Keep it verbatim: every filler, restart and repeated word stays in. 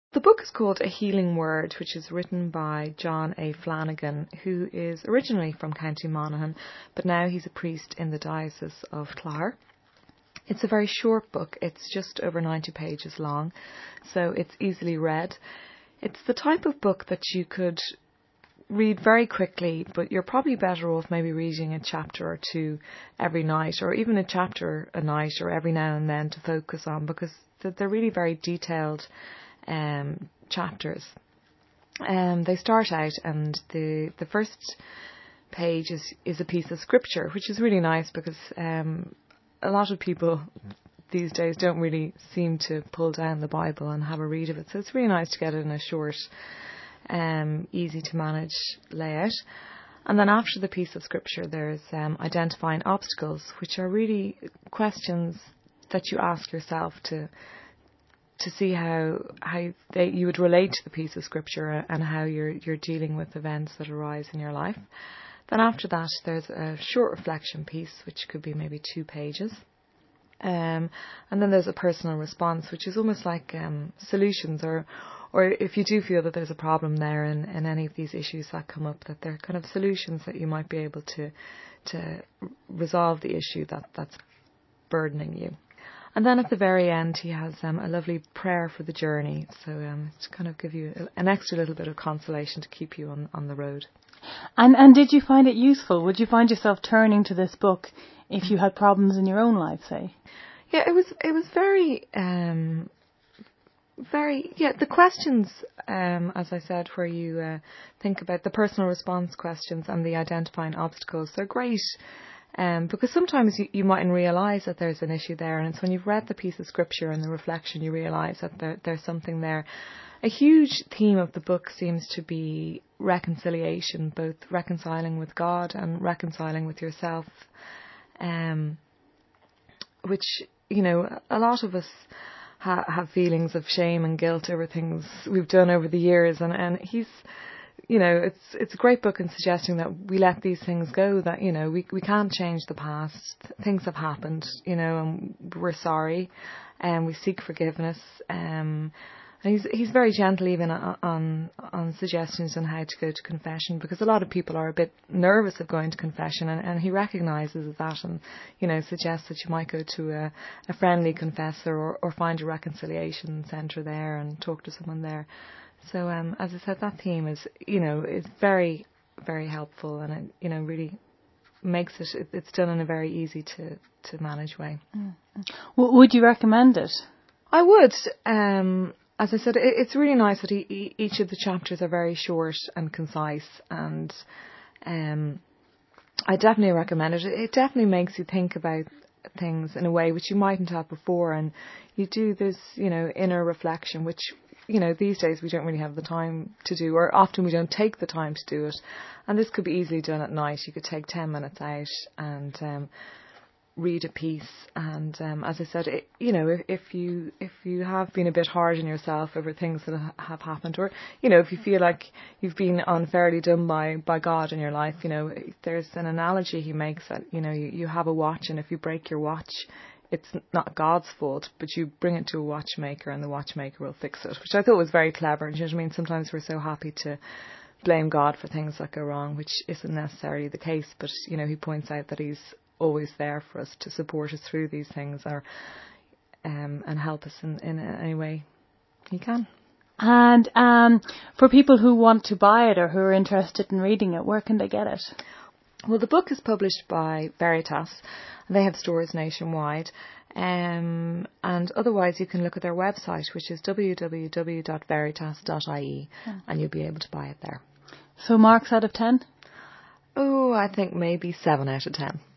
The book is called A Healing Word, which is written by John A. Flanagan, who is originally from County Monaghan, but now he's a priest in the Diocese of Clare. It's a very short book. It's just over ninety pages long, so it's easily read. It's the type of book that you could read very quickly, but you're probably better off maybe reading a chapter or two every night, or even a chapter a night or every now and then to focus on, because they're really very detailed um, chapters. Um, they start out, and the the first page is, is a piece of scripture, which is really nice because um, a lot of people these days don't really seem to pull down the Bible and have a read of it. So it's really nice to get it in a short, um, easy to manage layout. And then after the piece of scripture, there's um, identifying obstacles, which are really questions that you ask yourself to to see how how they, you would relate to the piece of scripture and how you're you're dealing with events that arise in your life. Then after that, there's a short reflection piece, which could be maybe two pages. Um, and then there's a personal response, which is almost like um, solutions, or or if you do feel that there's a problem there in, in any of these issues that come up, that they're kind of solutions that you might be able to to resolve the issue that, that's burdening you. And then at the very end, he has um, a lovely prayer for the journey, so um, to kind of give you an extra little bit of consolation to keep you on, on the road. And and did you find it useful? Would you find yourself turning to this book if you had problems in your own life, say? Yeah, it was it was very um, very yeah. The questions, um, as I said, where you uh, think about the personal response questions and the identifying obstacles, they're great. Um, because sometimes you, you mightn't realise that there's an issue there, and it's when you've read the piece of scripture and the reflection you realise that there, there's something there. A huge theme of the book seems to be reconciliation, both reconciling with God and reconciling with yourself, um, which, you know, a lot of us ha- have feelings of shame and guilt over things we've done over the years, and, and he's... You know, it's it's a great book in suggesting that we let these things go, that, you know, we we can't change the past. Things have happened, you know, and we're sorry, and we seek forgiveness. Um, and he's he's very gentle even on on suggestions on how to go to confession, because a lot of people are a bit nervous of going to confession, and, and he recognises that, and, you know, suggests that you might go to a, a friendly confessor, or, or find a reconciliation centre there and talk to someone there. So, um, as I said, that theme is, you know, is very, very helpful, and it, you know, really makes it, it's done in a very easy to, to manage way. Mm-hmm. W- would you recommend it? I would. Um, as I said, it, it's really nice that e- each of the chapters are very short and concise, and um, I definitely recommend it. It definitely makes you think about things in a way which you mightn't have before, and you do this, you know, inner reflection, which, you know, these days we don't really have the time to do, or often we don't take the time to do it. And this could be easily done at night. You could take ten minutes out and um, read a piece. And um, as I said, it, you know, if, if you if you have been a bit hard on yourself over things that have happened, or, you know, if you feel like you've been unfairly done by, by God in your life, you know, there's an analogy he makes that, you know, you, you have a watch, and if you break your watch, it's not God's fault, but you bring it to a watchmaker and the watchmaker will fix it, which I thought was very clever. Do you know what I mean? Sometimes we're so happy to blame God for things that go wrong, which isn't necessarily the case. But, you know, he points out that he's always there for us to support us through these things, or um, and help us in, in any way he can. And um, for people who want to buy it or who are interested in reading it, where can they get it? Well, the book is published by Veritas. They have stores nationwide. Um, and otherwise you can look at their website, which is w w w dot veritas dot i e, yeah. and you'll be able to buy it there. So marks out of ten? Oh, I think maybe seven out of ten.